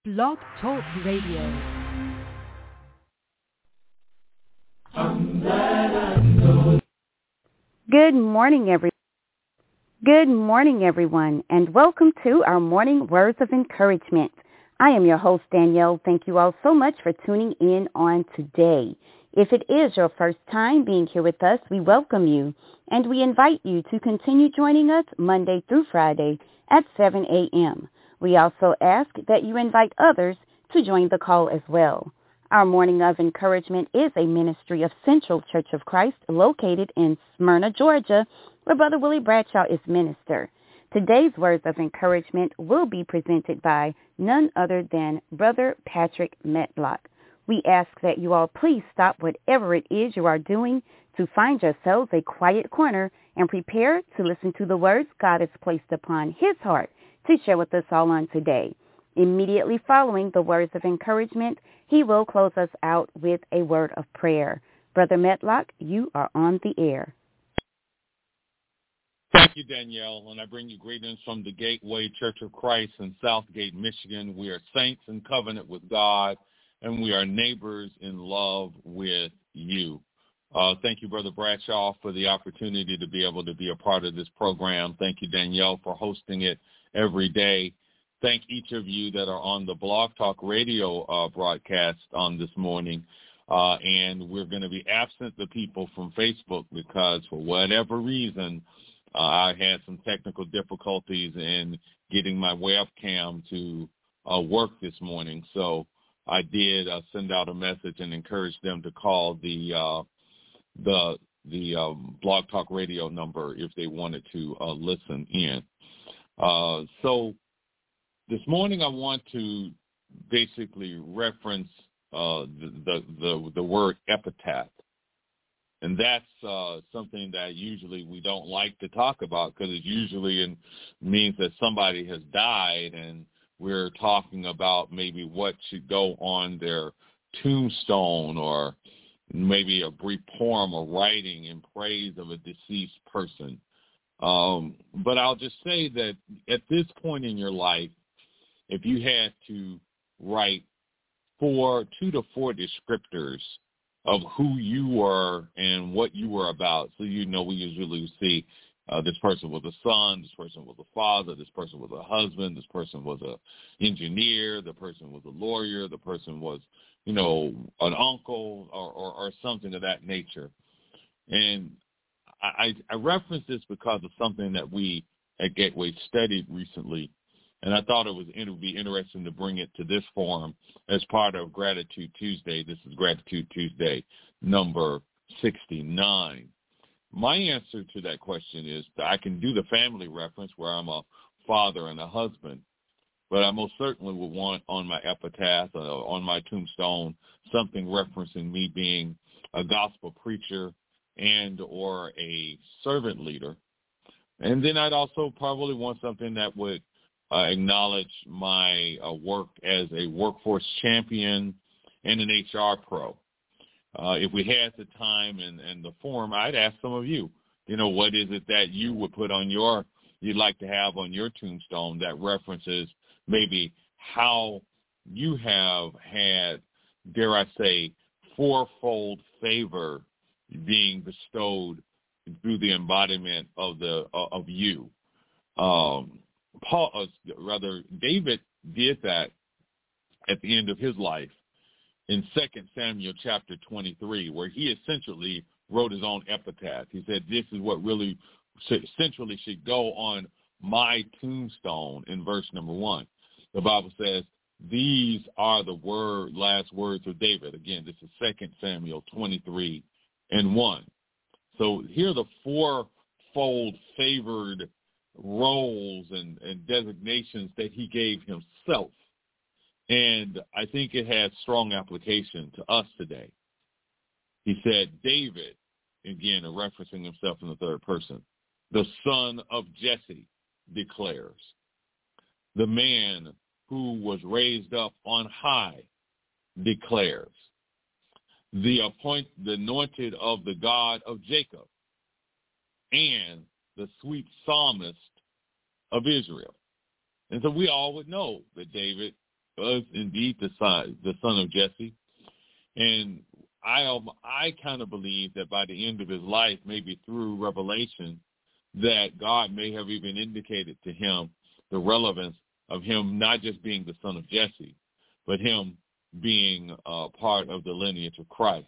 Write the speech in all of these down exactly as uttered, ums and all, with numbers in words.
Blog Talk Radio. Good morning, every. Good morning, everyone, and welcome to our morning words of encouragement. I am your host, Danielle. Thank you all so much for tuning in on today. If it is your first time being here with us, we welcome you, and we invite you to continue joining us Monday through Friday at seven a.m. We also ask that you invite others to join the call as well. Our Morning of Encouragement is a ministry of Central Church of Christ located in Smyrna, Georgia, where Brother Willie Bradshaw is minister. Today's words of encouragement will be presented by none other than Brother Patrick Metlock. We ask that you all please stop whatever it is you are doing to find yourselves a quiet corner and prepare to listen to the words God has placed upon his heart to share with us all on today. Immediately following the words of encouragement, he will close us out with a word of prayer. Brother Metlock, you are on the air. Thank you, Danielle, and I bring you greetings from the Gateway Church of Christ in Southgate, Michigan. We are saints in covenant with God, and we are neighbors in love with you. Uh, thank you, Brother Bradshaw, for the opportunity to be able to be a part of this program. Thank you, Danielle, for hosting it every day. Thank each of you that are on the Blog Talk Radio uh, broadcast on this morning. Uh, and we're going to be absent the people from Facebook because for whatever reason, uh, I had some technical difficulties in getting my webcam to uh, work this morning. So I did uh, send out a message and encourage them to call the uh, the the um, Blog Talk Radio number if they wanted to uh, listen in. Uh, so this morning I want to basically reference uh, the, the, the, the word epitaph. And that's uh, something that usually we don't like to talk about because it usually in, means that somebody has died and we're talking about maybe what should go on their tombstone or maybe a brief poem or writing in praise of a deceased person. Um, but I'll just say that at this point in your life, if you had to write four, two to four descriptors of who you were and what you were about, so you know we usually see uh, this person was a son, this person was a father, this person was a husband, this person was an engineer, the person was a lawyer, the person was, you know, an uncle or, or, or something of that nature. And I, I reference this because of something that we at Gateway studied recently, and I thought it, was, it would be interesting to bring it to this forum as part of Gratitude Tuesday. This is Gratitude Tuesday number sixty-nine. My answer to that question is that I can do the family reference where I'm a father and a husband, but I most certainly would want on my epitaph, uh, on my tombstone, something referencing me being a gospel preacher and or a servant leader. And then I'd also probably want something that would uh, acknowledge my uh, work as a workforce champion and an H R pro. Uh, if we had the time and, and the forum, I'd ask some of you, you know, what is it that you would put on your, you'd like to have on your tombstone that references maybe how you have had, dare I say, fourfold favor being bestowed through the embodiment of the uh, of you. Um, Paul, uh, rather, David did that at the end of his life in Second Samuel chapter twenty-three, where he essentially wrote his own epitaph. He said, "This is what really essentially should go on my tombstone." In verse number one, the Bible says, "These are the word last words of David." Again, this is Second Samuel twenty-three and one. So here are the fourfold favored roles and, and designations that he gave himself. And I think it has strong application to us today. He said, David, again, referencing himself in the third person, the son of Jesse declares, the man who was raised up on high declares, the appoint, the anointed of the God of Jacob, and the sweet psalmist of Israel. And so we all would know that David was indeed the son, the son of Jesse. And I, um, I kind of believe that by the end of his life, maybe through revelation, that God may have even indicated to him the relevance of him not just being the son of Jesse, but him being uh, part of the lineage of Christ.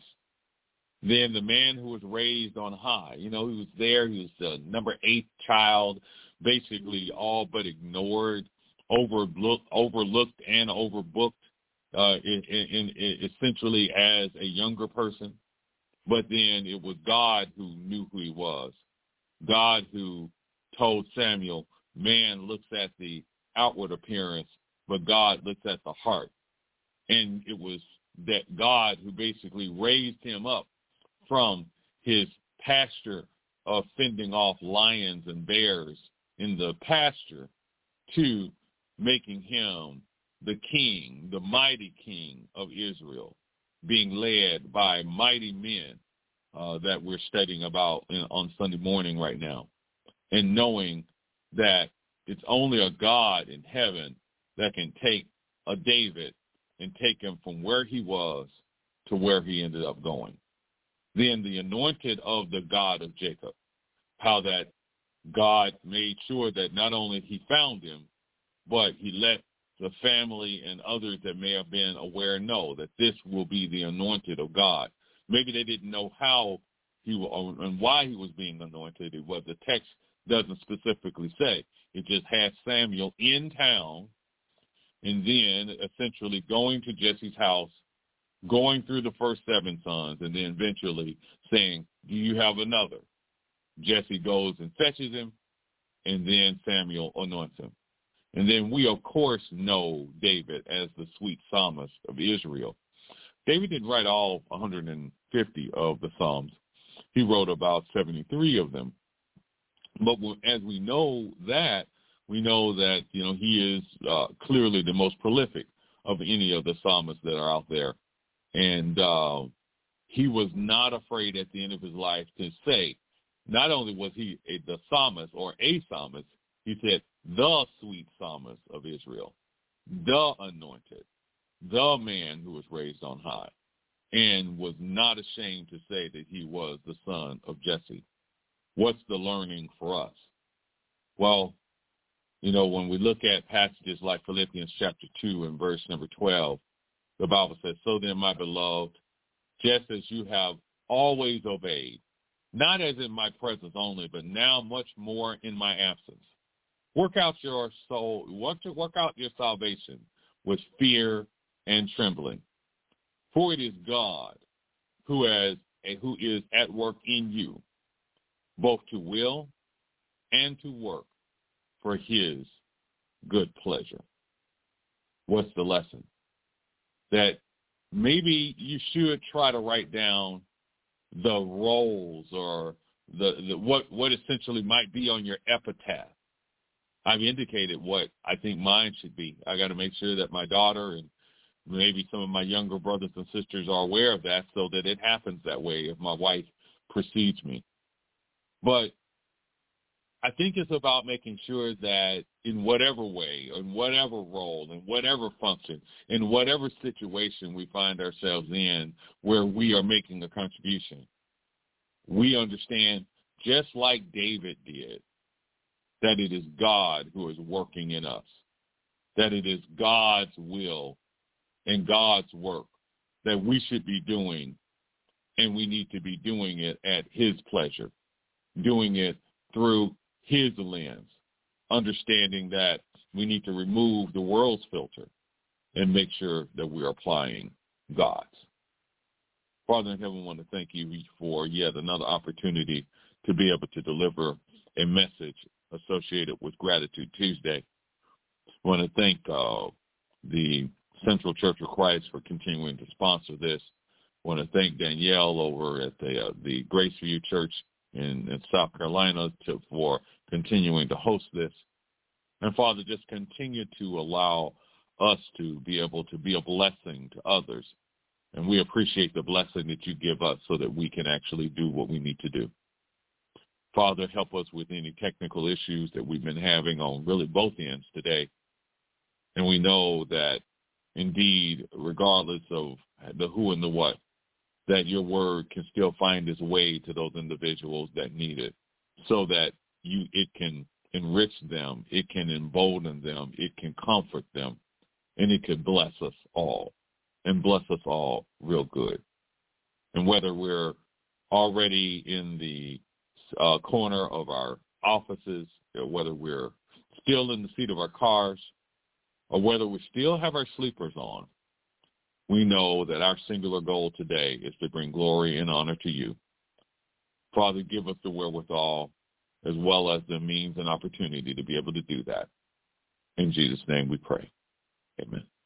Then the man who was raised on high, you know, he was there, he was the number eight child, basically all but ignored, overlooked, overlooked and overbooked, uh, in, in, in essentially as a younger person. But then it was God who knew who he was. God who told Samuel, man looks at the outward appearance, but God looks at the heart. And it was that God who basically raised him up from his pasture of fending off lions and bears in the pasture to making him the king, the mighty king of Israel, being led by mighty men uh, that we're studying about in, on Sunday morning right now, and knowing that it's only a God in heaven that can take a David and take him from where he was to where he ended up going. Then the anointed of the God of Jacob, how that God made sure that not only he found him, but he let the family and others that may have been aware know that this will be the anointed of God. Maybe they didn't know how he was and why he was being anointed. It was the text doesn't specifically say. It just had Samuel in town and then essentially going to Jesse's house, going through the first seven sons, and then eventually saying, do you have another? Jesse goes and fetches him, and then Samuel anoints him. And then we, of course, know David as the sweet psalmist of Israel. David didn't write all one hundred fifty of the Psalms. He wrote about seventy-three of them. But as we know that, we know that, you know, he is uh, clearly the most prolific of any of the psalmists that are out there. And uh, he was not afraid at the end of his life to say, not only was he a, the psalmist or a psalmist, he said, the sweet psalmist of Israel, the anointed, the man who was raised on high, and was not ashamed to say that he was the son of Jesse. What's the learning for us? Well, you know, when we look at passages like Philippians chapter two and verse number twelve, the Bible says, so then, my beloved, just as you have always obeyed, not as in my presence only, but now much more in my absence, work out your soul, work, to work out your salvation with fear and trembling. For it is God who has who is at work in you, both to will and to work for his good pleasure. What's the lesson? That maybe you should try to write down the roles or the, the what what essentially might be on your epitaph. I've indicated what I think mine should be. I got to make sure that my daughter and maybe some of my younger brothers and sisters are aware of that so that it happens that way if my wife precedes me. But I think it's about making sure that in whatever way, in whatever role, in whatever function, in whatever situation we find ourselves in where we are making a contribution, we understand, just like David did, that it is God who is working in us, that it is God's will and God's work that we should be doing, and we need to be doing it at his pleasure, doing it through his lens, understanding that we need to remove the world's filter and make sure that we're applying God's. Father in heaven, I want to thank you for yet another opportunity to be able to deliver a message associated with Gratitude Tuesday. I want to thank uh, the Central Church of Christ for continuing to sponsor this. I want to thank Danielle over at the, uh, the Graceview Church in, in South Carolina to, for continuing to host this. And, Father, just continue to allow us to be able to be a blessing to others. And we appreciate the blessing that you give us so that we can actually do what we need to do. Father, help us with any technical issues that we've been having on really both ends today. And we know that indeed, regardless of the who and the what, that your word can still find its way to those individuals that need it, so that you it can enrich them, it can embolden them, it can comfort them, and it can bless us all, and bless us all real good. And whether we're already in the uh, corner of our offices, or whether we're still in the seat of our cars, or whether we still have our sleepers on, we know that our singular goal today is to bring glory and honor to you. Father, give us the wherewithal as well as the means and opportunity to be able to do that. In Jesus' name we pray. Amen.